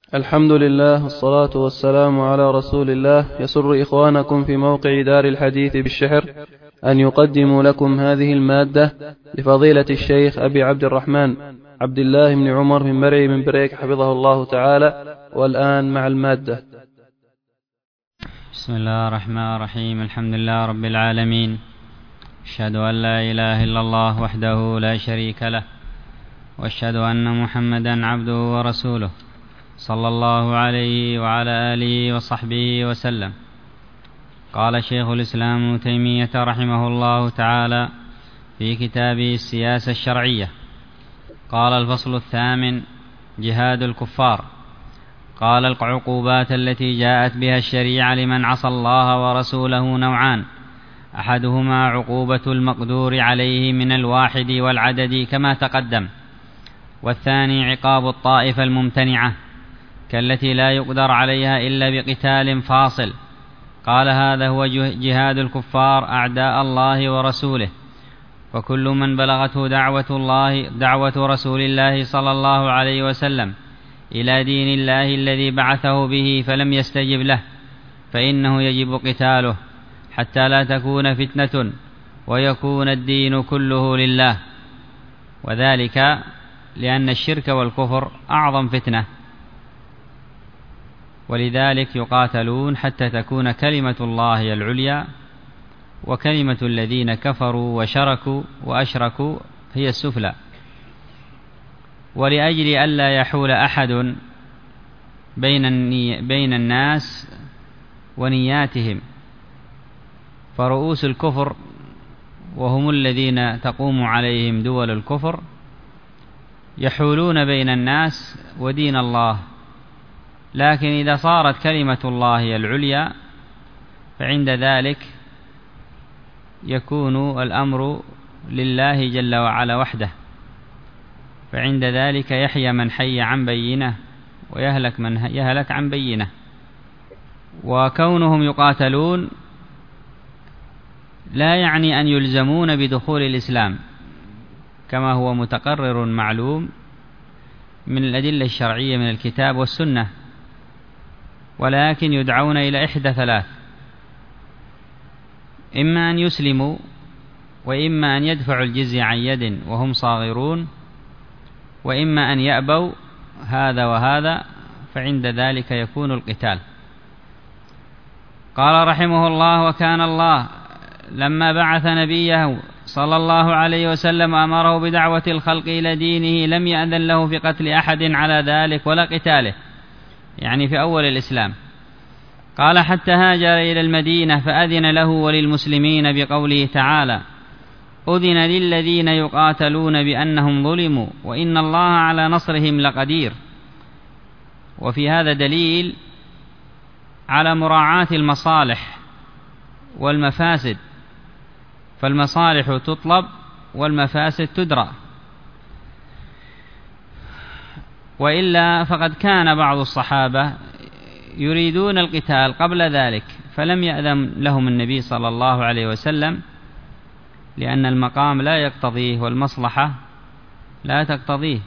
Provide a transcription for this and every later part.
الحمد لله والصلاة والسلام على رسول الله. يسر إخوانكم في موقع دار الحديث بالشحر أن يقدموا لكم هذه المادة لفضيلة الشيخ أبي عبد الرحمن عبد الله بن عمر من مرعي من بريك حفظه الله تعالى. والآن مع المادة. بسم الله الرحمن الرحيم. الحمد لله رب العالمين، أشهد أن لا إله إلا الله وحده لا شريك له، وأشهد أن محمدا عبده ورسوله صلى الله عليه وعلى آله وصحبه وسلم. قال شيخ الإسلام ابن تيمية رحمه الله تعالى في كتابه السياسة الشرعية، قال: الفصل الثامن: جهاد الكفار. قال: العقوبات التي جاءت بها الشريعة لمن عصى الله ورسوله نوعان: أحدهما عقوبة المقدور عليه من الواحد والعدد كما تقدم، والثاني عقاب الطائفة الممتنعة كالتي لا يقدر عليها إلا بقتال فاصل. قال: هذا هو جهاد الكفار أعداء الله ورسوله. وكل من بلغته دعوة رسول الله صلى الله عليه وسلم إلى دين الله الذي بعثه به فلم يستجب له فإنه يجب قتاله حتى لا تكون فتنة ويكون الدين كله لله، وذلك لأن الشرك والكفر أعظم فتنة، ولذلك يقاتلون حتى تكون كلمة الله العليا، وكلمة الذين كفروا وشركوا وأشركوا هي السفلى. ولأجل ألا يحول أحد بين الناس ونياتهم، فرؤوس الكفر وهم الذين تقوم عليهم دول الكفر يحولون بين الناس ودين الله، لكن إذا صارت كلمة الله العليا فعند ذلك يكون الأمر لله جل وعلا وحده، فعند ذلك يحيى من حي عن بينه ويهلك من يهلك عن بينه. وكونهم يقاتلون لا يعني أن يلزمون بدخول الإسلام كما هو متقرر معلوم من الأدلة الشرعية من الكتاب والسنة، ولكن يدعون إلى إحدى ثلاث: إما أن يسلموا، وإما أن يدفعوا الجزية عن يد وهم صاغرون، وإما أن يأبوا هذا وهذا، فعند ذلك يكون القتال. قال رحمه الله: وكان الله لما بعث نبيه صلى الله عليه وسلم أمره بدعوة الخلق إلى دينه لم يأذن له في قتل أحد على ذلك ولا قتاله، يعني في أول الإسلام. قال: حتى هاجر إلى المدينة فأذن له وللمسلمين بقوله تعالى: أذن للذين يقاتلون بأنهم ظلموا وإن الله على نصرهم لقدير. وفي هذا دليل على مراعاة المصالح والمفاسد، فالمصالح تطلب والمفاسد تدرى، وإلا فقد كان بعض الصحابة يريدون القتال قبل ذلك فلم يأذن لهم النبي صلى الله عليه وسلم، لأن المقام لا يقتضيه والمصلحة لا تقتضيه،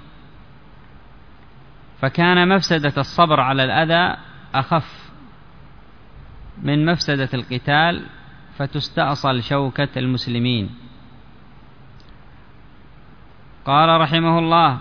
فكان مفسدة الصبر على الأذى أخف من مفسدة القتال، فتستأصل شوكة المسلمين. قال رحمه الله: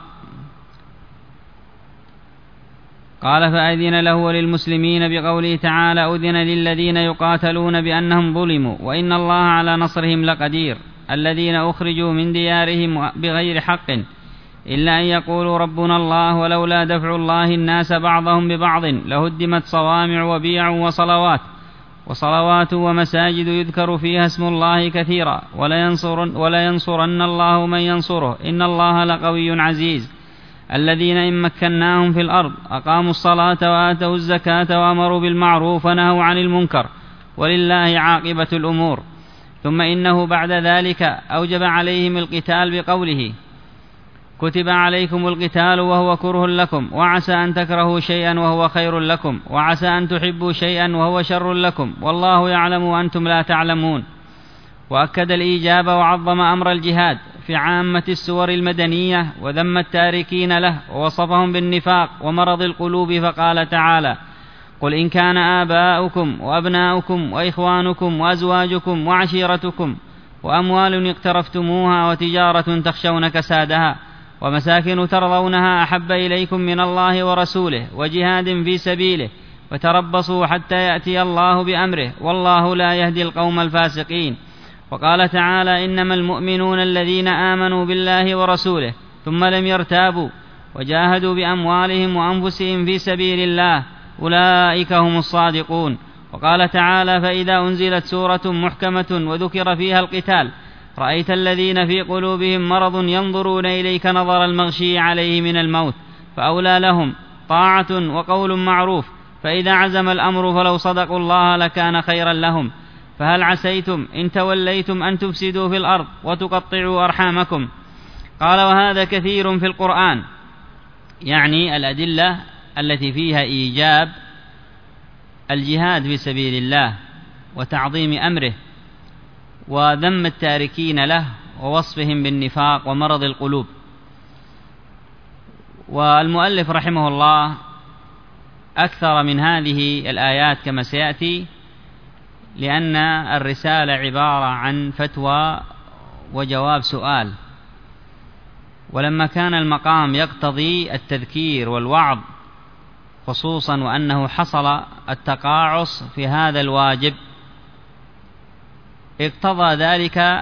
قال: فأذن له وللمسلمين بقوله تعالى: أذن للذين يقاتلون بأنهم ظلموا وإن الله على نصرهم لقدير، الذين أخرجوا من ديارهم بغير حق إلا أن يقولوا ربنا الله ولولا دفع الله الناس بعضهم ببعض لهدمت صوامع وبيع وصلوات ومساجد يذكر فيها اسم الله كثيرا ولينصرن الله من ينصره إن الله لقوي عزيز، الذين إن مكناهم في الأرض أقاموا الصلاة وآتوا الزكاة وأمروا بالمعروف ونهوا عن المنكر ولله عاقبة الأمور. ثم إنه بعد ذلك أوجب عليهم القتال بقوله: كتب عليكم القتال وهو كره لكم وعسى أن تكرهوا شيئا وهو خير لكم وعسى أن تحبوا شيئا وهو شر لكم والله يعلم وأنتم لا تعلمون. وأكد الإيجاب وعظم أمر الجهاد في عامة السور المدنية وذم التاركين له ووصفهم بالنفاق ومرض القلوب، فقال تعالى: قل إن كان آباؤكم وأبناؤكم وإخوانكم وأزواجكم وعشيرتكم وأموال اقترفتموها وتجارة تخشون كسادها ومساكن ترضونها أحب إليكم من الله ورسوله وجهاد في سبيله وتربصوا حتى يأتي الله بأمره والله لا يهدي القوم الفاسقين. وقال تعالى: إنما المؤمنون الذين آمنوا بالله ورسوله ثم لم يرتابوا وجاهدوا بأموالهم وأنفسهم في سبيل الله أولئك هم الصادقون. وقال تعالى: فإذا أنزلت سورة محكمة وذكر فيها القتال رأيت الذين في قلوبهم مرض ينظرون إليك نظر المغشي عليه من الموت فأولى لهم طاعة وقول معروف، فإذا عزم الأمر فلو صدقوا الله لكان خيرا لهم، فهل عسيتم إن توليتم أن تفسدوا في الأرض وتقطعوا أرحامكم. قال: وهذا كثير في القرآن، يعني الأدلة التي فيها إيجاب الجهاد في سبيل الله وتعظيم أمره وذم التاركين له ووصفهم بالنفاق ومرض القلوب. والمؤلف رحمه الله أكثر من هذه الآيات كما سيأتي، لأن الرسالة عبارة عن فتوى وجواب سؤال، ولما كان المقام يقتضي التذكير والوعظ خصوصا وأنه حصل التقاعس في هذا الواجب اقتضى ذلك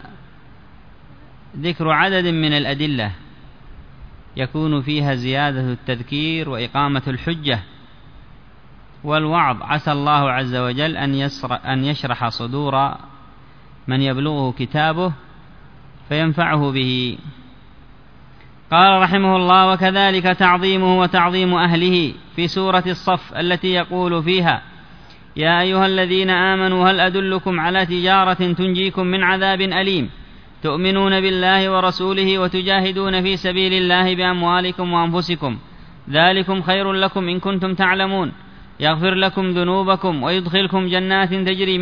ذكر عدد من الأدلة يكون فيها زيادة التذكير وإقامة الحجة والوعظ، عسى الله عز وجل أن يشرح صدور من يبلغه كتابه فينفعه به. قال رحمه الله: وكذلك تعظيمه وتعظيم أهله في سورة الصف التي يقول فيها: يا أيها الذين آمنوا هل أدلكم على تجارة تنجيكم من عذاب أليم تؤمنون بالله ورسوله وتجاهدون في سبيل الله بأموالكم وأنفسكم ذلكم خير لكم إن كنتم تعلمون يغفر لكم ذنوبكم ويدخلكم جنات تجري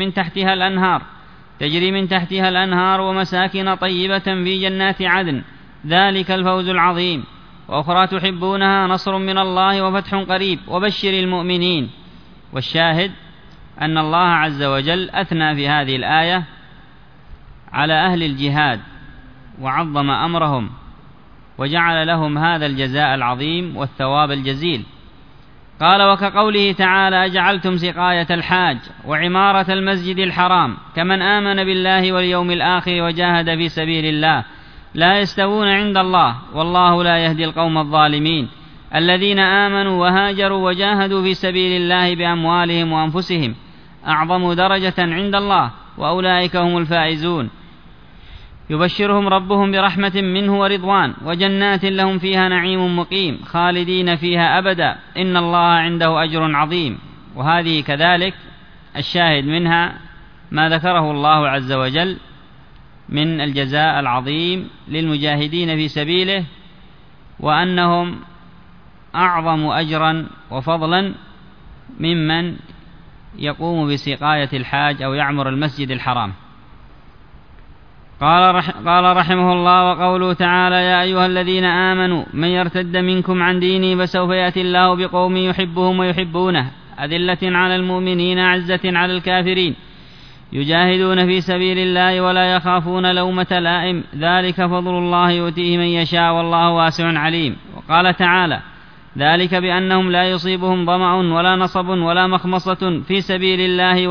من تحتها الأنهار ومساكن طيبة في جنات عدن ذلك الفوز العظيم. وأخرى تحبونها نصر من الله وفتح قريب وبشر المؤمنين. والشاهد أن الله عز وجل أثنى في هذه الآية على أهل الجهاد وعظم أمرهم وجعل لهم هذا الجزاء العظيم والثواب الجزيل. قال: وكقوله تعالى: أجعلتم سقاية الحاج وعمارة المسجد الحرام كمن آمن بالله واليوم الآخر وجاهد في سبيل الله لا يستوون عند الله والله لا يهدي القوم الظالمين. الذين آمنوا وهاجروا وجاهدوا في سبيل الله بأموالهم وأنفسهم أعظم درجة عند الله وأولئك هم الفائزون. يبشرهم ربهم برحمة منه ورضوان وجنات لهم فيها نعيم مقيم خالدين فيها أبدا إن الله عنده أجر عظيم. وهذه كذلك الشاهد منها ما ذكره الله عز وجل من الجزاء العظيم للمجاهدين في سبيله، وأنهم أعظم أجرا وفضلا ممن يقوم بسقاية الحاج أو يعمر المسجد الحرام. قال رحمه الله: وقوله تعالى: يا أيها الذين آمنوا من يرتد منكم عن دينه فسوف يأتي الله بقوم يحبهم ويحبونه أذلة على المؤمنين أعزة على الكافرين يجاهدون في سبيل الله ولا يخافون لومة لائم ذلك فضل الله يؤتيه من يشاء والله واسع عليم. وقال تعالى: ذلك بأنهم لا يصيبهم ظمأ ولا نصب ولا مخمصة في سبيل الله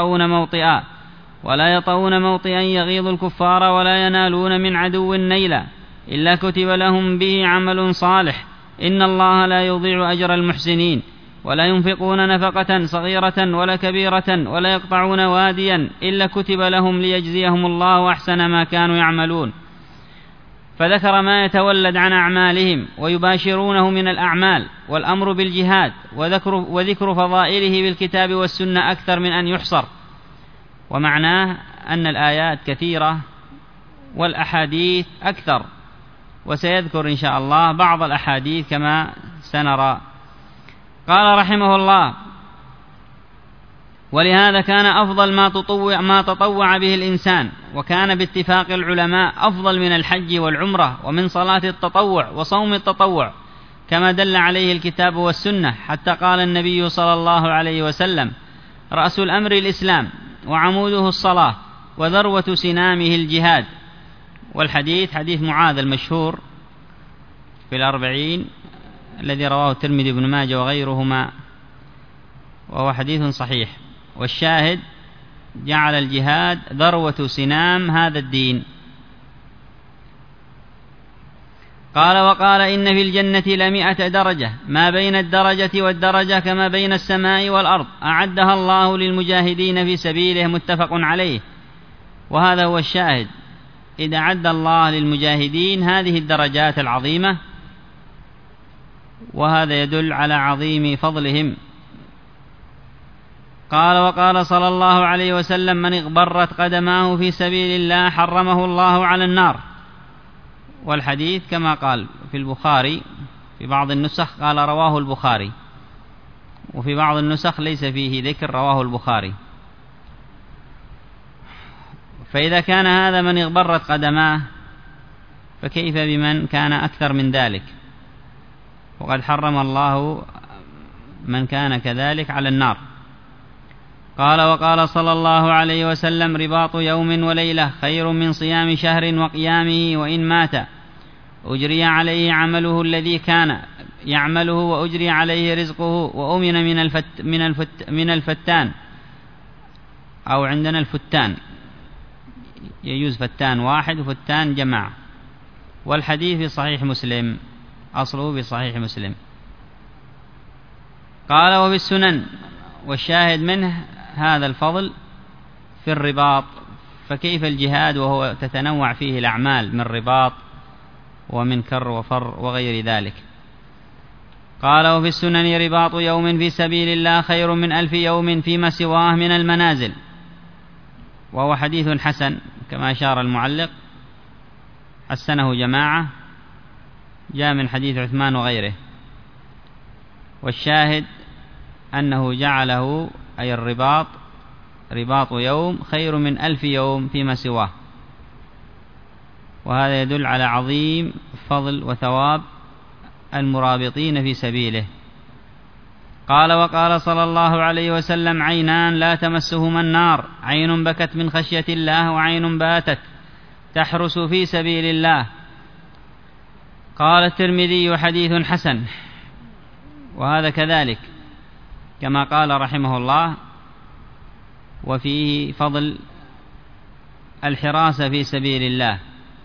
ولا يطؤون موطئا يغيظ الكفار ولا ينالون من عدو نيلا إلا كتب لهم به عمل صالح إن الله لا يضيع أجر المحسنين. ولا ينفقون نفقة صغيرة ولا كبيرة ولا يقطعون واديا إلا كتب لهم ليجزيهم الله أحسن ما كانوا يعملون. فذكر ما يتولد عن أعمالهم ويباشرونه من الأعمال والأمر بالجهاد وذكر فضائله بالكتاب والسنة أكثر من أن يحصر. ومعناه أن الآيات كثيرة والأحاديث أكثر، وسيذكر إن شاء الله بعض الأحاديث كما سنرى. قال رحمه الله: ولهذا كان أفضل ما تطوع به الإنسان، وكان باتفاق العلماء أفضل من الحج والعمرة ومن صلاة التطوع وصوم التطوع، كما دل عليه الكتاب والسنة، حتى قال النبي صلى الله عليه وسلم: رأس الأمر الإسلام، وعموده الصلاة، وذروة سنامه الجهاد. والحديث حديث معاذ المشهور في الأربعين الذي رواه الترمذي بن ماجه وغيرهما، وهو حديث صحيح. والشاهد: جعل الجهاد ذروة سنام هذا الدين. قال: وقال: إن في الجنة ل100 درجة، ما بين الدرجة والدرجة كما بين السماء والأرض، أعدها الله للمجاهدين في سبيله، متفق عليه. وهذا هو الشاهد، إذا أعد الله للمجاهدين هذه الدرجات العظيمة، وهذا يدل على عظيم فضلهم. قال: وقال صلى الله عليه وسلم: من اغبرت قدماه في سبيل الله حرمه الله على النار. والحديث كما قال في البخاري، في بعض النسخ قال رواه البخاري، وفي بعض النسخ ليس فيه ذكر رواه البخاري. فإذا كان هذا من اغبرت قدماه، فكيف بمن كان أكثر من ذلك؟ وقد حرم الله من كان كذلك على النار. قال: وقال صلى الله عليه وسلم: رباط يوم وليلة خير من صيام شهر وقيامه، وإن مات أجري عليه عمله الذي كان يعمله، وأجري عليه رزقه، وأمن من الفتان، أو عندنا الفتان، يجوز فتان واحد وفتان جماعة. والحديث في صحيح مسلم، أصله في صحيح مسلم. قال: وفي السنن. والشاهد منه هذا الفضل في الرباط، فكيف الجهاد وهو تتنوع فيه الأعمال من رباط ومن كر وفر وغير ذلك. قال: وفي السنن رباط يوم في سبيل الله خير من 1000 يوم فيما سواه من المنازل. وهو حديث حسن كما أشار المعلق، حسنه جماعة، جاء من حديث عثمان وغيره. والشاهد أنه جعله، أي الرباط، رباط يوم خير من 1000 يوم فيما سواه، وهذا يدل على عظيم فضل وثواب المرابطين في سبيله. قال: وقال صلى الله عليه وسلم: عينان لا تمسهما النار، عين بكت من خشية الله، وعين باتت تحرس في سبيل الله. قال الترمذي: حديث حسن. وهذا كذلك كما قال رحمه الله، وفيه فضل الحراسة في سبيل الله.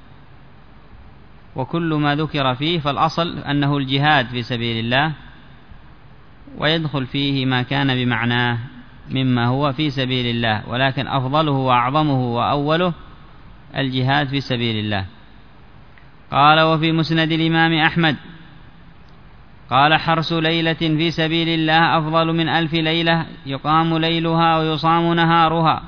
وكل ما ذكر فيه فالأصل أنه الجهاد في سبيل الله، ويدخل فيه ما كان بمعناه مما هو في سبيل الله، ولكن أفضله وأعظمه وأوله الجهاد في سبيل الله. قال: وفي مسند الإمام أحمد قال: حرس ليلة في سبيل الله أفضل من 1000 ليلة يقام ليلها ويصام نهارها.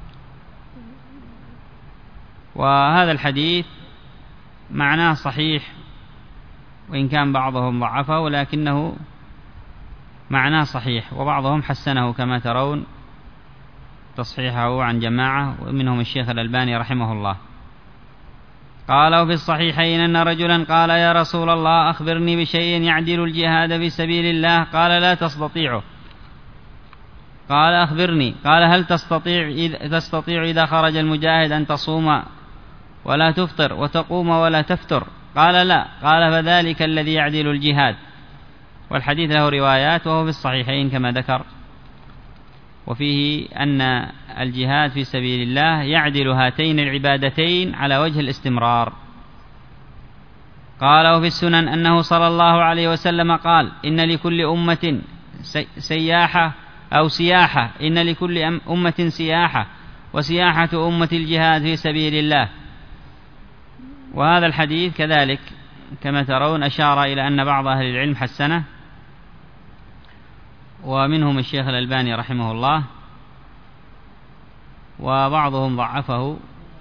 وهذا الحديث معناه صحيح، وإن كان بعضهم ضعفه، ولكنه معناه صحيح، وبعضهم حسنه كما ترون تصحيحه عن جماعة، ومنهم الشيخ الألباني رحمه الله. قال: وفي الصحيحين أن رجلا قال: يا رسول الله، أخبرني بشيء يعدل الجهاد في سبيل الله. قال: لا تستطيعه. قال: أخبرني. قال: هل تستطيع إذا خرج المجاهد أن تصوم ولا تفطر، وتقوم ولا تفتر؟ قال: لا. قال: فذلك الذي يعدل الجهاد. والحديث له روايات، وهو في الصحيحين كما ذكر، وفيه أن الجهاد في سبيل الله يعدل هاتين العبادتين على وجه الاستمرار. قال: وفي السنن أنه صلى الله عليه وسلم قال: إن لكل أمة سياحة أو سياحة، إن لكل أمة سياحة، وسياحة أمة الجهاد في سبيل الله. وهذا الحديث كذلك كما ترون أشار إلى أن بعض أهل العلم حسنه، ومنهم الشيخ الألباني رحمه الله، وبعضهم ضعفه.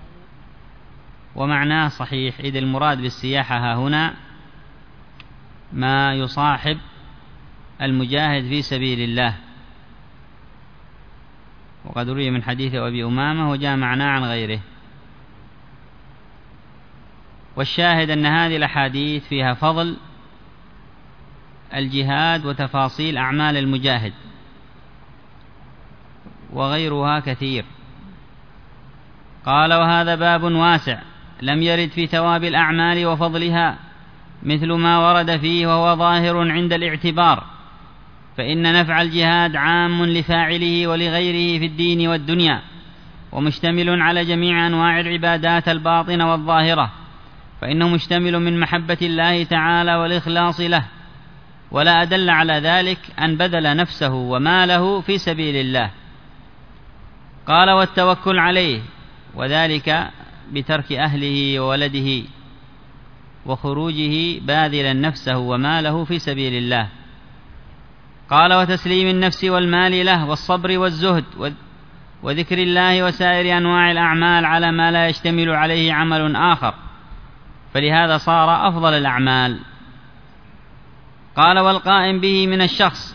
ومعناه صحيح، إذ المراد بالسياحة ها هنا ما يصاحب المجاهد في سبيل الله، وقد روي من حديث أبي أمامة وجاء معناه عن غيره. والشاهد أن هذه الأحاديث فيها فضل الجهاد وتفاصيل أعمال المجاهد، وغيرها كثير. قال: وهذا باب واسع لم يرد في ثواب الأعمال وفضلها مثل ما ورد فيه، وهو ظاهر عند الاعتبار، فإن نفع الجهاد عام لفاعله ولغيره في الدين والدنيا، ومشتمل على جميع أنواع العبادات الباطنة والظاهرة، فإنه مشتمل من محبة الله تعالى والإخلاص له، ولا أدل على ذلك أن بذل نفسه وماله في سبيل الله. قال: والتوكل عليه، وذلك بترك أهله وولده وخروجه باذلا نفسه وماله في سبيل الله. قال: وتسليم النفس والمال له، والصبر والزهد وذكر الله وسائر أنواع الأعمال على ما لا يشتمل عليه عمل آخر، فلهذا صار أفضل الأعمال. قال: والقائم به من الشخص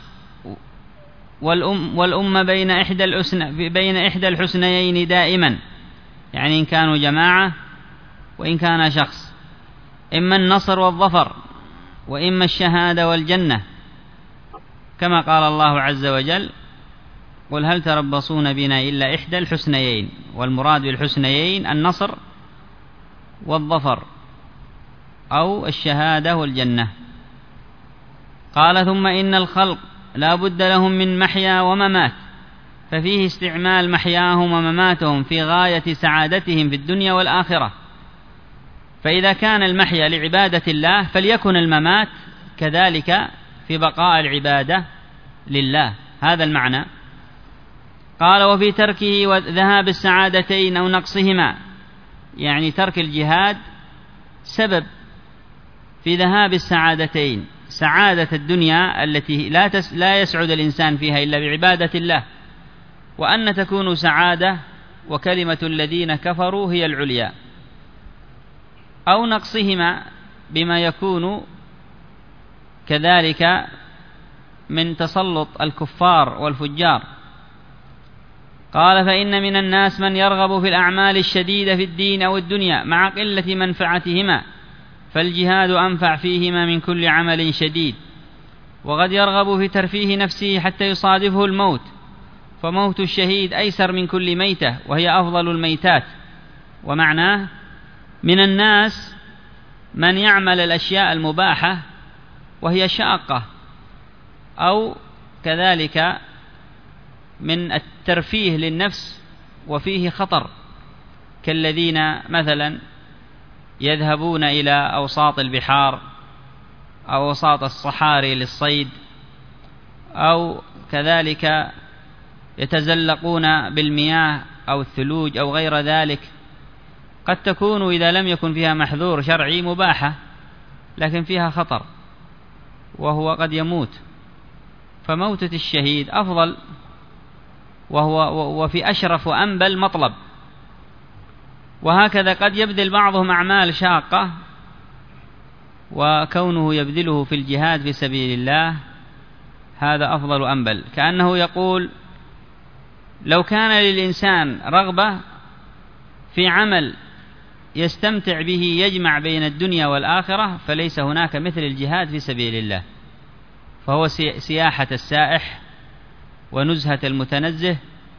والأمة بين إحدى الحسنيين دائما، يعني إن كانوا جماعة وإن كان شخص، إما النصر والظفر وإما الشهادة والجنة، كما قال الله عز وجل: قل هل تربصون بنا إلا إحدى الحسنيين، والمراد بالحسنيين النصر والظفر أو الشهادة والجنة. قال: ثم إن الخلق لا بد لهم من محيا وممات، ففيه استعمال محياهم ومماتهم في غاية سعادتهم في الدنيا والآخرة، فإذا كان المحيا لعبادة الله فليكن الممات كذلك في بقاء العبادة لله، هذا المعنى. قال: وفي تركه وذهاب السعادتين أو نقصهما، يعني ترك الجهاد سبب في ذهاب السعادتين، سعادة الدنيا التي لا يسعد الإنسان فيها إلا بعبادة الله، وأن تكون سعادة وكلمة الذين كفروا هي العليا، أو نقصهما بما يكون كذلك من تسلط الكفار والفجار. قال: فإن من الناس من يرغب في الأعمال الشديدة في الدين أو الدنيا مع قلة منفعتهما، فالجهاد أنفع فيهما من كل عمل شديد، وقد يرغب في ترفيه نفسه حتى يصادفه الموت، فموت الشهيد أيسر من كل ميتة، وهي أفضل الميتات. ومعناه: من الناس من يعمل الأشياء المباحة وهي شاقة، أو كذلك من الترفيه للنفس وفيه خطر، كالذين مثلا يذهبون إلى أوساط البحار أو أوساط الصحاري للصيد، أو كذلك يتزلقون بالمياه أو الثلوج أو غير ذلك، قد تكون إذا لم يكن فيها محذور شرعي مباحة، لكن فيها خطر وهو قد يموت، فموتة الشهيد أفضل وفي أشرف وأنبل مطلب. وهكذا قد يبذل بعضهم أعمال شاقة، وكونه يبذله في الجهاد في سبيل الله هذا أفضل وأنبل، كأنه يقول: لو كان للإنسان رغبة في عمل يستمتع به يجمع بين الدنيا والآخرة فليس هناك مثل الجهاد في سبيل الله، فهو سياحة السائح ونزهة المتنزه،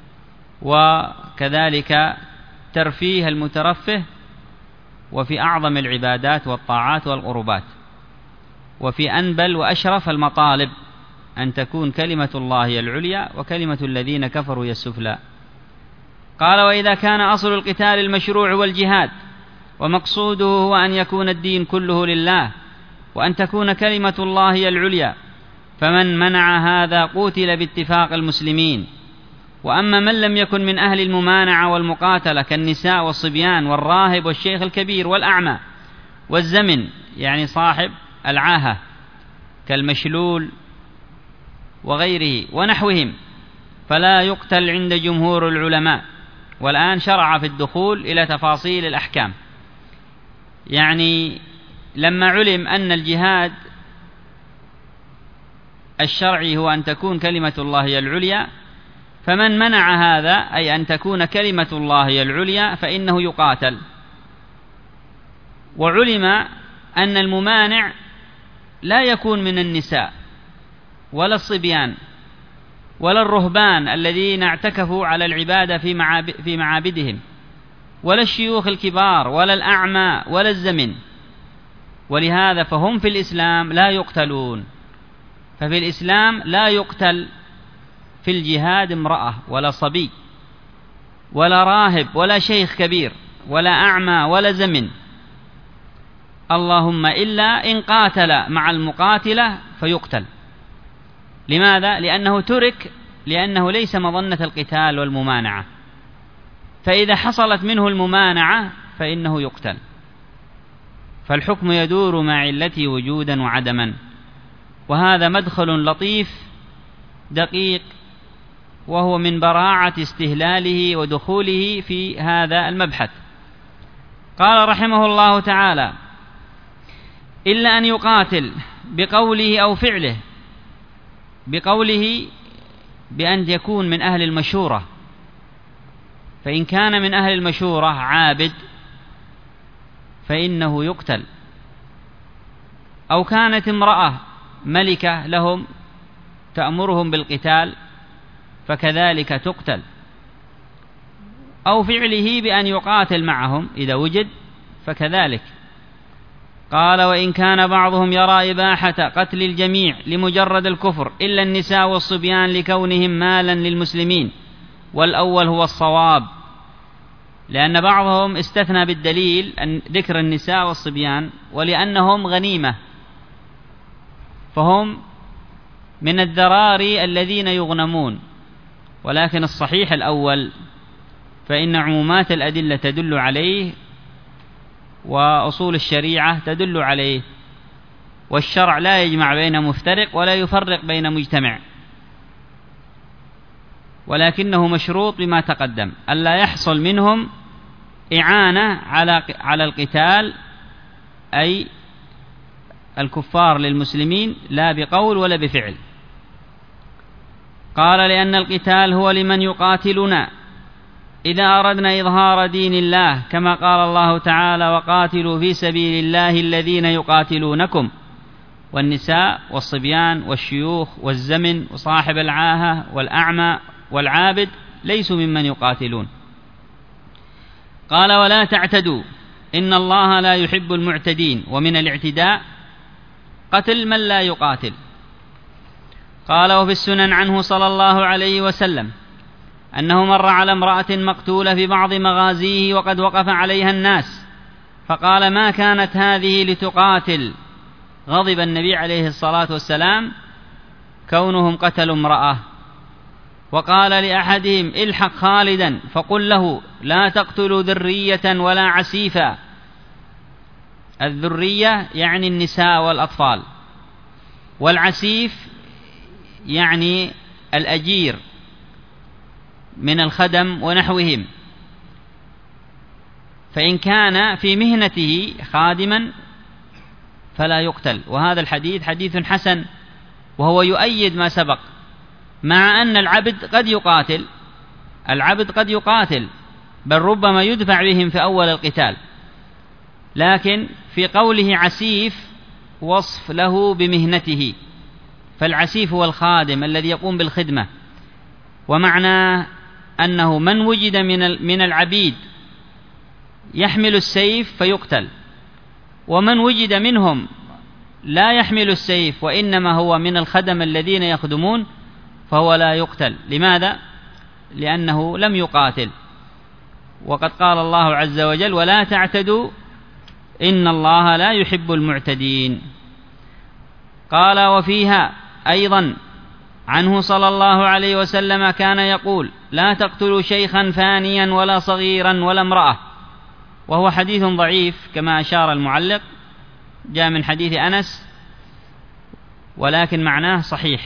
وكذلك ترفيه المترفه، وفي أعظم العبادات والطاعات والقربات، وفي أنبل وأشرف المطالب، أن تكون كلمة الله هي العليا وكلمة الذين كفروا هي السفلى. قال: وإذا كان أصل القتال المشروع والجهاد، ومقصوده هو أن يكون الدين كله لله، وأن تكون كلمة الله هي العليا، فمن منع هذا قتل باتفاق المسلمين. وأما من لم يكن من أهل الممانعة والمقاتلة كالنساء والصبيان والراهب والشيخ الكبير والأعمى والزمن، يعني صاحب العاهة كالمشلول وغيره ونحوهم، فلا يقتل عند جمهور العلماء. والآن شرع في الدخول إلى تفاصيل الأحكام، يعني لما علم أن الجهاد الشرعي هو أن تكون كلمة الله هي العليا، فمن منع هذا أي أن تكون كلمة الله هي العليا فإنه يقاتل. وعلم أن الممانع لا يكون من النساء ولا الصبيان ولا الرهبان الذين اعتكفوا على العبادة في معابدهم، ولا الشيوخ الكبار ولا الأعمى ولا الزمن، ولهذا فهم في الإسلام لا يقتلون. ففي الإسلام لا يقتل في الجهاد امرأة ولا صبي ولا راهب ولا شيخ كبير ولا أعمى ولا زمن، اللهم إلا إن قاتل مع المقاتلة فيقتل. لماذا؟ لأنه ترك، لأنه ليس مظنة القتال والممانعة، فإذا حصلت منه الممانعة فإنه يقتل. فالحكم يدور مع علته وجودا وعدما، وهذا مدخل لطيف دقيق، وهو من براعة استهلاله ودخوله في هذا المبحث. قال رحمه الله تعالى: إلا أن يقاتل بقوله أو فعله. بقوله بأن يكون من أهل المشورة، فإن كان من أهل المشورة عابد فإنه يقتل، أو كانت امرأة ملكة لهم تأمرهم بالقتال فكذلك تقتل، أو فعله بأن يقاتل معهم إذا وجد فكذلك. قال: وإن كان بعضهم يرى إباحة قتل الجميع لمجرد الكفر إلا النساء والصبيان لكونهم مالا للمسلمين، والأول هو الصواب، لأن بعضهم استثنى بالدليل أن ذكر النساء والصبيان ولأنهم غنيمة، فهم من الذراري الذين يغنمون. ولكن الصحيح الأول، فإن عمومات الأدلة تدل عليه، وأصول الشريعة تدل عليه، والشرع لا يجمع بين مفترق ولا يفرق بين مجتمع، ولكنه مشروط بما تقدم ألا يحصل منهم إعانة على القتال، أي الكفار للمسلمين، لا بقول ولا بفعل. قال: لأن القتال هو لمن يقاتلنا إذا أردنا إظهار دين الله، كما قال الله تعالى: وقاتلوا في سبيل الله الذين يقاتلونكم. والنساء والصبيان والشيوخ والزمن وصاحب العاهة والأعمى والعابد ليسوا ممن يقاتلون. قال: ولا تعتدوا إن الله لا يحب المعتدين. ومن الاعتداء قتل من لا يقاتل. قال: وفي السنن عنه صلى الله عليه وسلم أنه مر على امرأة مقتولة في بعض مغازيه وقد وقف عليها الناس، فقال: ما كانت هذه لتقاتل. غضب النبي عليه الصلاة والسلام كونهم قتلوا امرأة، وقال لأحدهم: الحق خالدا فقل له لا تقتلوا ذرية ولا عسيفا. الذرية يعني النساء والأطفال، والعسيف يعني الأجير من الخدم ونحوهم. فإن كان في مهنته خادما فلا يقتل. وهذا الحديث حديث حسن، وهو يؤيد ما سبق، مع أن العبد قد يقاتل، بل ربما يدفع بهم في أول القتال، لكن في قوله عسيف وصف له بمهنته، فالعسيف هو الخادم الذي يقوم بالخدمة، ومعناه أنه من وجد من العبيد يحمل السيف فيقتل، ومن وجد منهم لا يحمل السيف وإنما هو من الخدم الذين يخدمون فهو لا يقتل. لماذا؟ لأنه لم يقاتل. وقد قال الله عز وجل: ولا تعتدوا إن الله لا يحب المعتدين. قال: وفيها أيضا عنه صلى الله عليه وسلم كان يقول: لا تقتلوا شيخا فانيا ولا صغيرا ولا امرأة. وهو حديث ضعيف كما أشار المعلق، جاء من حديث أنس، ولكن معناه صحيح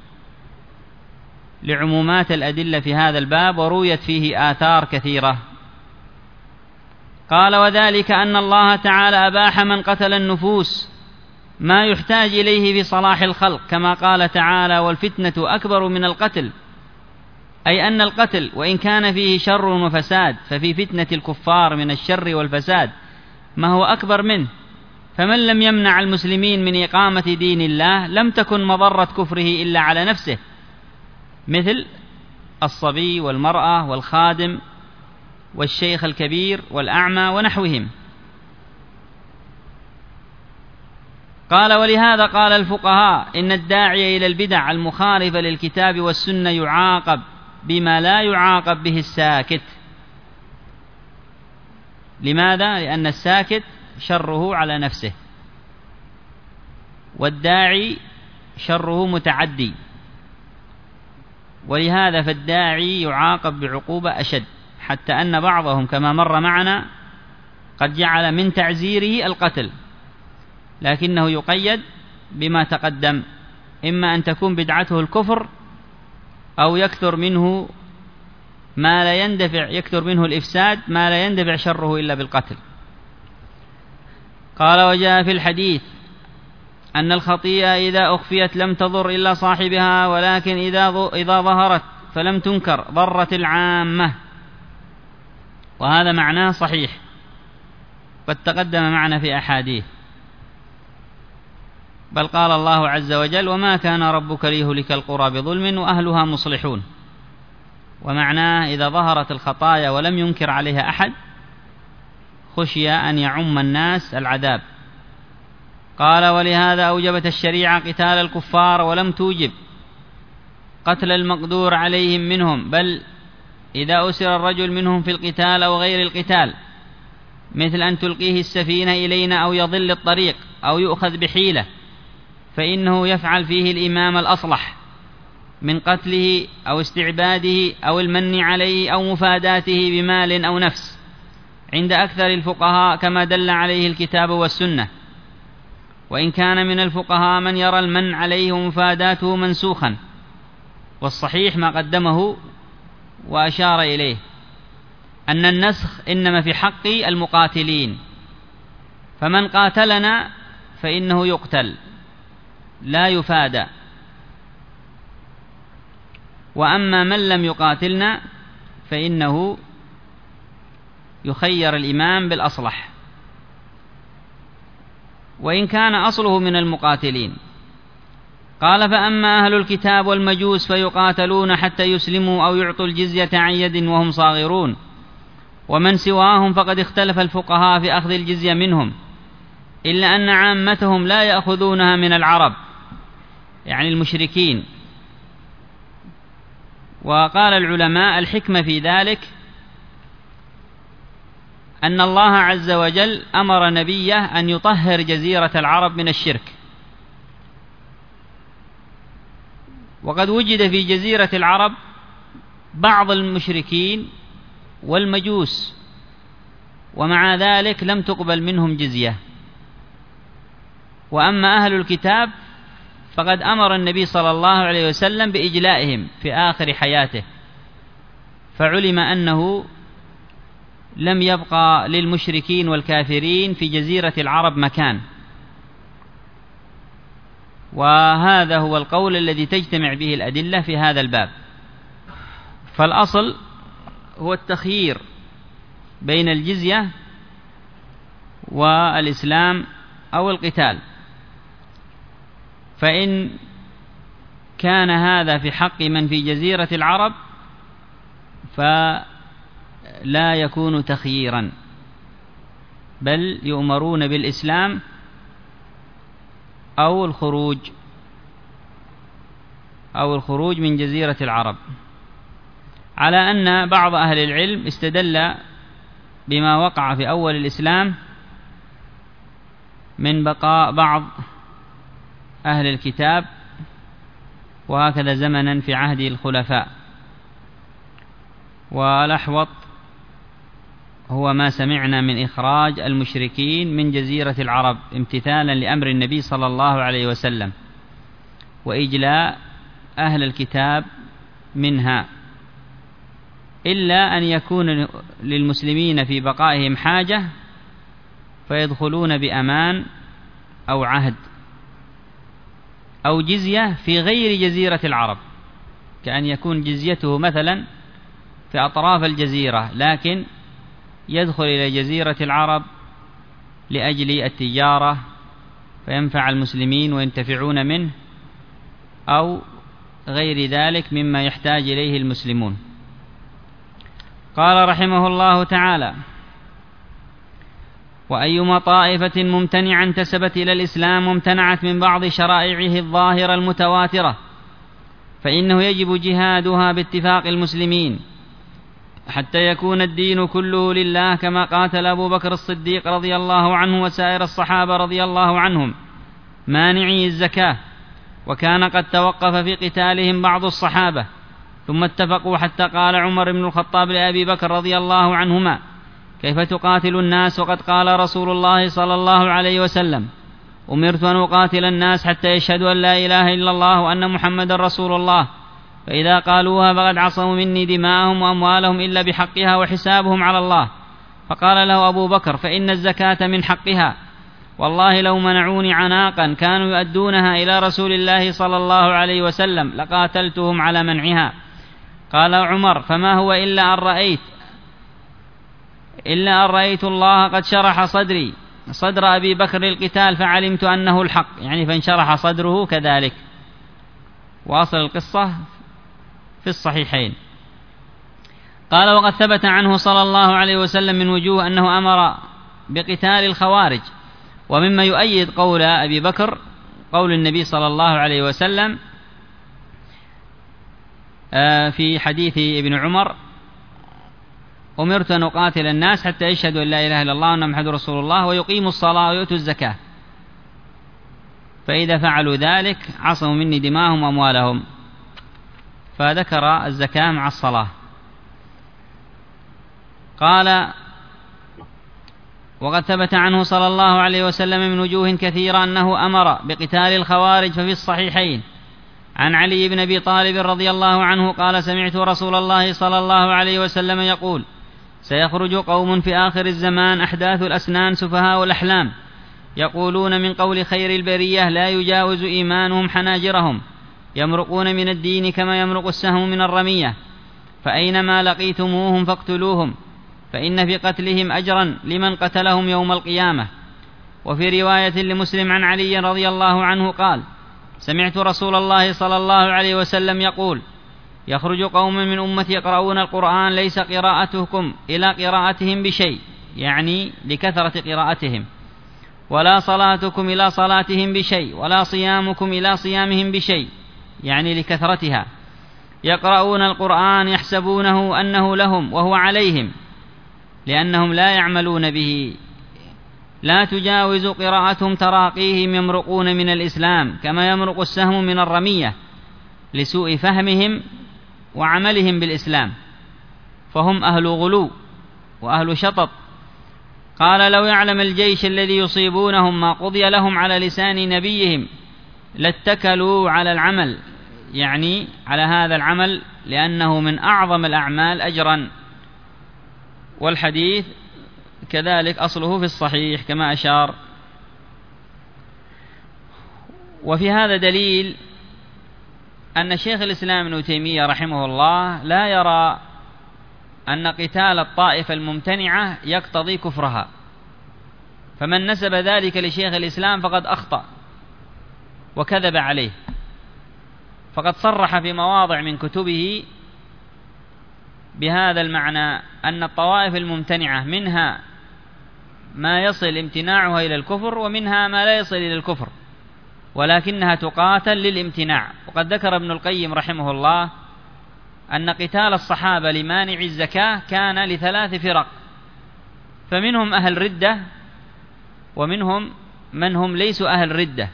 لعمومات الأدلة في هذا الباب، ورويت فيه آثار كثيرة. قال: وذلك أن الله تعالى أباح من قتل النفوس ما يحتاج إليه في صلاح الخلق، كما قال تعالى: والفتنة أكبر من القتل، أي أن القتل وإن كان فيه شر وفساد ففي فتنة الكفار من الشر والفساد ما هو أكبر منه، فمن لم يمنع المسلمين من إقامة دين الله لم تكن مضرة كفره إلا على نفسه، مثل الصبي والمرأة والخادم والشيخ الكبير والأعمى ونحوهم. قال: ولهذا قال الفقهاء إن الداعي إلى البدع المخالفة للكتاب والسنة يعاقب بما لا يعاقب به الساكت. لماذا؟ لأن الساكت شره على نفسه، والداعي شره متعدي، ولهذا فالداعي يعاقب بعقوبة أشد، حتى أن بعضهم كما مر معنا قد جعل من تعزيره القتل، لكنه يقيد بما تقدم، إما أن تكون بدعته الكفر أو يكثر منه ما لا يندفع، يكثر منه الإفساد ما لا يندفع شره إلا بالقتل. قال: وجاء في الحديث أن الخطيئة إذا أخفيت لم تضر إلا صاحبها، ولكن إذا ظهرت فلم تنكر ضرت العامة. وهذا معناه صحيح، قد تقدم معنا في أحاديث، بل قال الله عز وجل: وما كان ربك ليهلك القرى بظلم وأهلها مصلحون. ومعناه إذا ظهرت الخطايا ولم ينكر عليها أحد خشي أن يعم الناس العذاب. قال: ولهذا أوجبت الشريعة قتال الكفار ولم توجب قتل المقدور عليهم منهم، بل إذا أسر الرجل منهم في القتال أو غير القتال، مثل أن تلقيه السفينة إلينا أو يضل الطريق أو يؤخذ بحيلة، فإنه يفعل فيه الإمام الأصلح من قتله أو استعباده أو المن عليه أو مفاداته بمال أو نفس عند أكثر الفقهاء، كما دل عليه الكتاب والسنة. وإن كان من الفقهاء من يرى المن عليه ومفاداته منسوخا، والصحيح ما قدمه وأشار إليه أن النسخ إنما في حق المقاتلين، فمن قاتلنا فإنه يقتل لا يفادى، وأما من لم يقاتلنا فإنه يخير الإمام بالأصلح، وإن كان أصله من المقاتلين. قال: فأما أهل الكتاب والمجوس فيقاتلون حتى يسلموا أو يعطوا الجزية عن يد وهم صاغرون، ومن سواهم فقد اختلف الفقهاء في أخذ الجزية منهم، إلا أن عامتهم لا يأخذونها من العرب، يعني المشركين. وقال العلماء: الحكمة في ذلك أن الله عز وجل أمر نبيه أن يطهر جزيرة العرب من الشرك، وقد وجد في جزيرة العرب بعض المشركين والمجوس، ومع ذلك لم تقبل منهم جزية. وأما أهل الكتاب فقد أمر النبي صلى الله عليه وسلم بإجلائهم في آخر حياته، فعلم أنه لم يبقى للمشركين والكافرين في جزيرة العرب مكان. وهذا هو القول الذي تجتمع به الأدلة في هذا الباب. فالأصل هو التخيير بين الجزية والإسلام أو القتال، فإن كان هذا في حق من في جزيرة العرب فلا يكون تخييرا، بل يؤمرون بالإسلام أو الخروج من جزيرة العرب، على أن بعض أهل العلم استدل بما وقع في أول الإسلام من بقاء بعض أهل الكتاب، وهكذا زمنا في عهد الخلفاء. والأحوط هو ما سمعنا من إخراج المشركين من جزيرة العرب امتثالا لأمر النبي صلى الله عليه وسلم، وإجلاء أهل الكتاب منها، إلا أن يكون للمسلمين في بقائهم حاجة فيدخلون بأمان أو عهد أو جزية في غير جزيرة العرب، كأن يكون جزيته مثلا في أطراف الجزيرة، لكن يدخل إلى جزيرة العرب لأجل التجارة فينفع المسلمين وينتفعون منه، أو غير ذلك مما يحتاج إليه المسلمون. قال رحمه الله تعالى: وأيما طائفة ممتنعة انتسبت إلى الإسلام وامتنعت من بعض شرائعه الظاهرة المتواترة فإنه يجب جهادها باتفاق المسلمين حتى يكون الدين كله لله، كما قاتل أبو بكر الصديق رضي الله عنه وسائر الصحابة رضي الله عنهم مانعي الزكاة، وكان قد توقف في قتالهم بعض الصحابة ثم اتفقوا، حتى قال عمر بن الخطاب لأبي بكر رضي الله عنهما: كيف تقاتل الناس وقد قال رسول الله صلى الله عليه وسلم: أمرت أن أقاتل الناس حتى يشهدوا أن لا إله إلا الله وأن محمد رسول الله، فإذا قالوها فقد عصموا مني دماءهم وأموالهم إلا بحقها وحسابهم على الله. فقال له أبو بكر: فإن الزكاة من حقها، والله لو منعوني عناقا كانوا يؤدونها إلى رسول الله صلى الله عليه وسلم لقاتلتهم على منعها. قال عمر: فما هو إلا أن رأيت الله قد شرح صدر أبي بكر للقتال فعلمت أنه الحق، يعني فانشرح صدره كذلك. وأصل القصة في الصحيحين. قال: وقد ثبت عنه صلى الله عليه وسلم من وجوه أنه أمر بقتال الخوارج، ومما يؤيد قول أبي بكر قول النبي صلى الله عليه وسلم في حديث ابن عمر: أمرت أن أقاتل الناس حتى يشهدوا أن لا إله إلا الله وأن محمد رسول الله ويقيموا الصلاة ويؤتوا الزكاة، فإذا فعلوا ذلك عصموا مني دماءهم وأموالهم. فذكر الزكاة مع الصلاة. قال: وقد ثبت عنه صلى الله عليه وسلم من وجوه كثيرة أنه أمر بقتال الخوارج، ففي الصحيحين عن علي بن أبي طالب رضي الله عنه قال: سمعت رسول الله صلى الله عليه وسلم يقول: سيخرج قوم في آخر الزمان أحداث الأسنان سفهاء الأحلام، يقولون من قول خير البرية لا يجاوز إيمانهم حناجرهم، يمرقون من الدين كما يمرق السهم من الرمية، فأينما لقيتموهم فاقتلوهم، فإن في قتلهم أجرا لمن قتلهم يوم القيامة. وفي رواية لمسلم عن علي رضي الله عنه قال: سمعت رسول الله صلى الله عليه وسلم يقول: يخرج قوم من أمتي يقرؤون القرآن ليس قراءتكم إلى قراءتهم بشيء، يعني لكثرة قراءتهم، ولا صلاتكم إلى صلاتهم بشيء، ولا صيامكم إلى صيامهم بشيء، يعني لكثرتها. يقرؤون القرآن يحسبونه أنه لهم وهو عليهم، لأنهم لا يعملون به، لا تجاوز قراءتهم تراقيهم، يمرقون من الإسلام كما يمرق السهم من الرمية، لسوء فهمهم وعملهم بالإسلام، فهم أهل غلو وأهل شطط. قال: لو يعلم الجيش الذي يصيبونهم ما قضي لهم على لسان نبيهم لاتكلوا على العمل، يعني على هذا العمل، لأنه من أعظم الأعمال أجرا. والحديث كذلك أصله في الصحيح كما أشار. وفي هذا دليل أن شيخ الإسلام ابن تيمية رحمه الله لا يرى أن قتال الطائفة الممتنعة يقتضي كفرها، فمن نسب ذلك لشيخ الإسلام فقد أخطأ وكذب عليه، فقد صرح في مواضع من كتبه بهذا المعنى، أن الطوائف الممتنعة منها ما يصل امتناعها إلى الكفر، ومنها ما لا يصل إلى الكفر، ولكنها تقاتل للامتناع. وقد ذكر ابن القيم رحمه الله أن قتال الصحابة لمانع الزكاة كان ل3 فرق، فمنهم أهل ردة، ومنهم من هم ليسوا أهل ردة.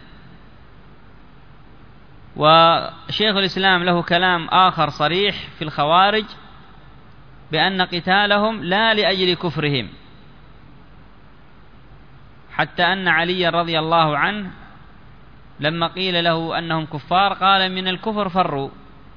وشيخ الإسلام له كلام آخر صريح في الخوارج بأن قتالهم لا لأجل كفرهم، حتى أن علي رضي الله عنه لما قيل له أنهم كفار قال: من الكفر فروا،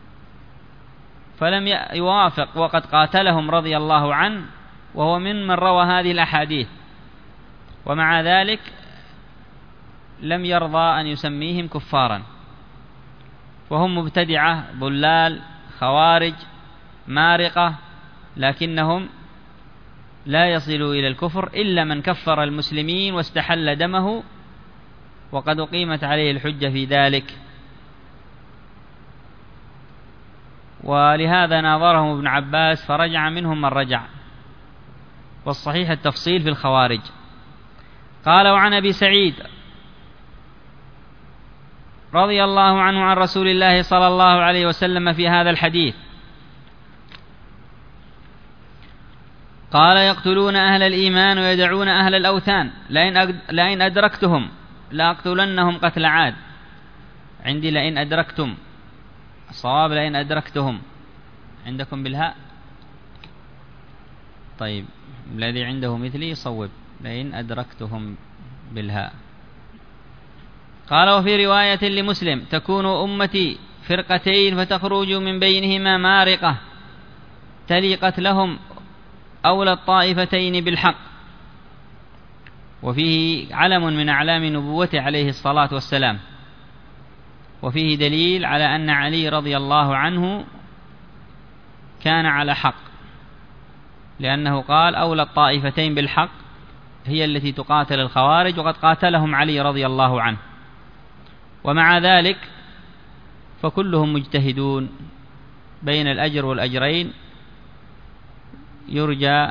فلم يوافق، وقد قاتلهم رضي الله عنه، وهو من روى هذه الأحاديث، ومع ذلك لم يرضى أن يسميهم كفارا، وهم مبتدعة ضلال خوارج مارقة لكنهم لا يصلوا إلى الكفر إلا من كفر المسلمين واستحل دمه وقد أقيمت عليه الحجة في ذلك. ولهذا ناظرهم ابن عباس فرجع منهم من رجع، والصحيح التفصيل في الخوارج. قال: وعن أبي سعيد رضي الله عنه عن رسول الله صلى الله عليه وسلم في هذا الحديث قال: يقتلون أهل الإيمان ويدعون أهل الأوثان، لئن أدركتهم لأقتلنهم قتل عاد. عندي لئن أدركتم، الصواب لئن أدركتهم. عندكم بالهاء؟ طيب، الذي عنده مثلي يصوب لئن أدركتهم بالهاء. قال: وفي رواية لمسلم: تكون أمتي فرقتين فتخرج من بينهما مارقة تلي قتلهم أولى الطائفتين بالحق. وفيه علم من أعلام نبوته عليه الصلاة والسلام، وفيه دليل على أن علي رضي الله عنه كان على حق، لأنه قال: أولى الطائفتين بالحق هي التي تقاتل الخوارج، وقد قاتلهم علي رضي الله عنه. ومع ذلك فكلهم مجتهدون بين الأجر والأجرين، يرجى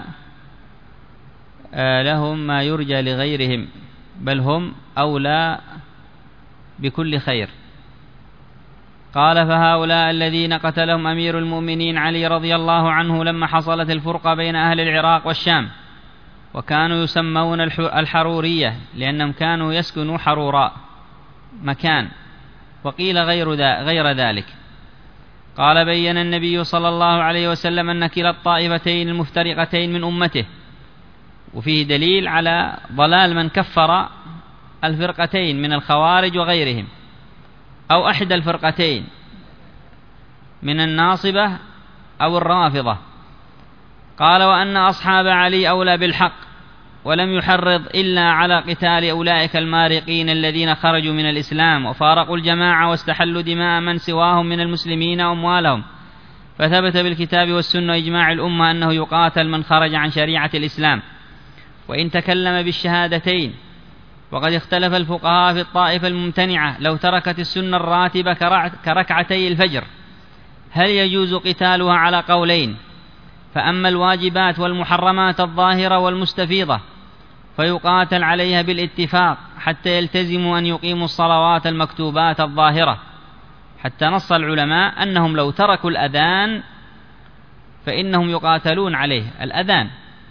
لهم ما يرجى لغيرهم، بل هم أولى بكل خير. قال: فهؤلاء الذين قتلهم أمير المؤمنين علي رضي الله عنه لما حصلت الفرقة بين أهل العراق والشام، وكانوا يسمون الحرورية لأنهم كانوا يسكنوا حروراء مكان، وقيل غير ذلك. قال: بين النبي صلى الله عليه وسلم أن كلا الطائفتين المفترقتين من أمته. وفيه دليل على ضلال من كفر الفرقتين من الخوارج وغيرهم، أو أحد الفرقتين من الناصبة أو الرافضة. قال: وأن أصحاب علي أولى بالحق، ولم يحرض إلا على قتال أولئك المارقين الذين خرجوا من الإسلام وفارقوا الجماعة واستحلوا دماء من سواهم من المسلمين وأموالهم. فثبت بالكتاب والسنة إجماع الأمة أنه يقاتل من خرج عن شريعة الإسلام وإن تكلم بالشهادتين. وقد اختلف الفقهاء في الطائفة الممتنعة لو تركت السنة الراتبة كركعتي الفجر هل يجوز قتالها على قولين: فأما الواجبات والمحرمات الظاهرة والمستفيضة فيقاتل عليها بالاتفاق حتى يلتزموا أن يقيموا الصلوات المكتوبات الظاهرة، حتى نص العلماء أنهم لو تركوا الأذان فإنهم يقاتلون عليه الأذان.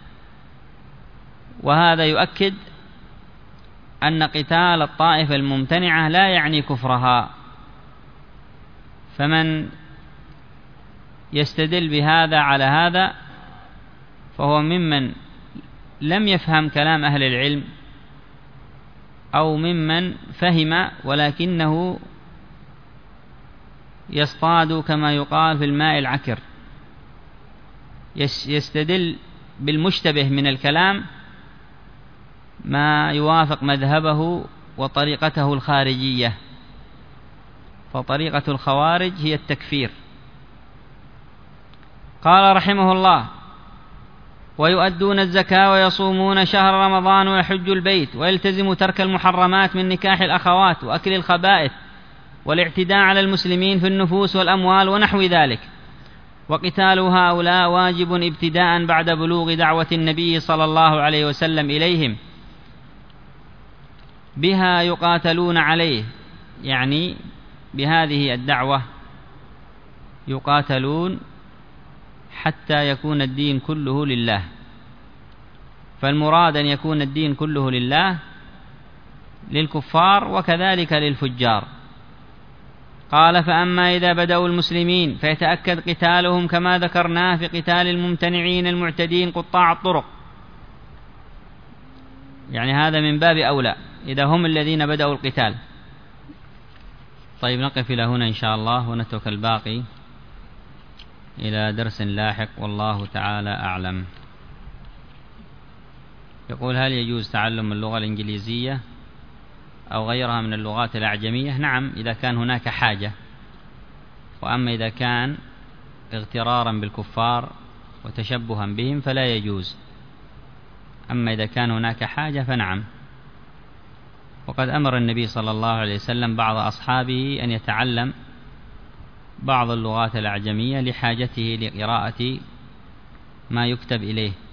وهذا يؤكد أن قتال الطائفة الممتنعة لا يعني كفرها. فمن يستدل بهذا على هذا فهو ممن لم يفهم كلام أهل العلم، أو ممن فهم ولكنه يصطاد كما يقال في الماء العكر، يستدل بالمشتبه من الكلام ما يوافق مذهبه وطريقته الخارجية. فطريقة الخوارج هي التكفير. قال رحمه الله: ويؤدون الزكاة ويصومون شهر رمضان ويحج البيت ويلتزم ترك المحرمات من نكاح الأخوات وأكل الخبائث والاعتداء على المسلمين في النفوس والأموال ونحو ذلك. وقتال هؤلاء واجب ابتداء بعد بلوغ دعوة النبي صلى الله عليه وسلم إليهم، بها يقاتلون عليه، يعني بهذه الدعوة يقاتلون حتى يكون الدين كله لله. فالمراد أن يكون الدين كله لله للكفار وكذلك للفجار. قال: فأما إذا بدأوا المسلمين فيتأكد قتالهم كما ذكرناه في قتال الممتنعين المعتدين قطاع الطرق، يعني هذا من باب أولى إذا هم الذين بدأوا القتال. طيب، نقف إلى هنا إن شاء الله ونترك الباقي إلى درس لاحق، والله تعالى أعلم. يقول: هل يجوز تعلم اللغة الإنجليزية أو غيرها من اللغات الأعجمية؟ نعم، إذا كان هناك حاجة. وأما إذا كان اغترارا بالكفار وتشبها بهم فلا يجوز. أما إذا كان هناك حاجة فنعم. وقد أمر النبي صلى الله عليه وسلم بعض أصحابه أن يتعلم بعض اللغات الأعجمية لحاجته لقراءة ما يكتب إليه.